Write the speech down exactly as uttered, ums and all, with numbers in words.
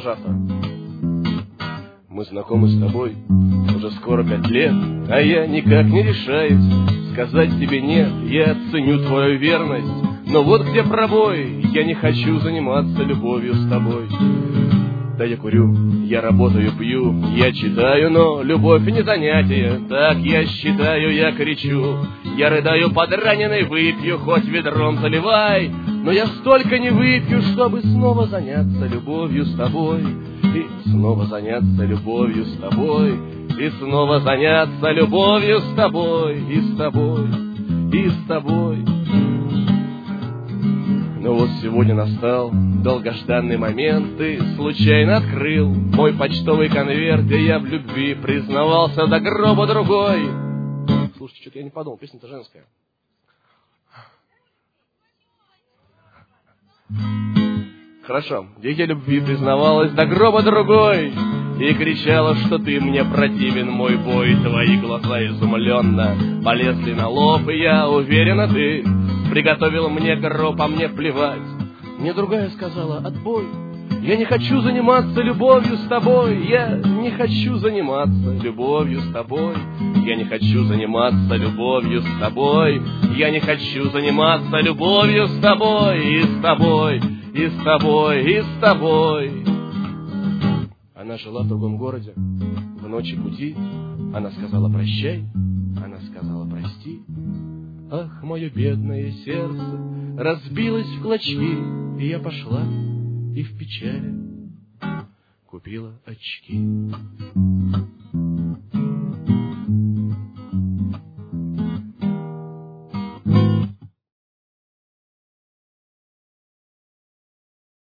продолжаться. Мы знакомы с тобой уже скоро пять лет, а я никак не решаюсь сказать тебе нет. Я ценю твою верность, но вот где пробой. Я не хочу заниматься любовью с тобой. Да я курю, я работаю, пью, я читаю, но любовь не занятие. Так я считаю, я кричу, я рыдаю под раненой, выпью, хоть ведром заливай. Но я столько не выпью, чтобы снова заняться любовью с тобой. И снова заняться любовью с тобой. И снова заняться любовью с тобой. И с тобой, и с тобой. Но вот сегодня настал долгожданный момент. Ты случайно открыл мой почтовый конверт, и я в любви признавался до гроба другой. Слушайте, что-то я не подумал, песня-то женская. Хорошо, где я любви признавалась до гроба другой и кричала, что ты мне противен, мой бой. Твои глаза изумленно полезли на лоб, и я уверена, ты приготовил мне гроб, а мне плевать. Мне другая сказала: отбой. Я не хочу заниматься любовью с тобой. Я не хочу заниматься любовью с тобой. Я не хочу заниматься любовью с тобой. Я не хочу заниматься любовью с тобой. И с тобой, и с тобой, и с тобой. Она жила в другом городе, в ночи пути. Она сказала прощай, она сказала прости. Ах, мое бедное сердце разбилось в клочки, и я пошла и в печали купила очки.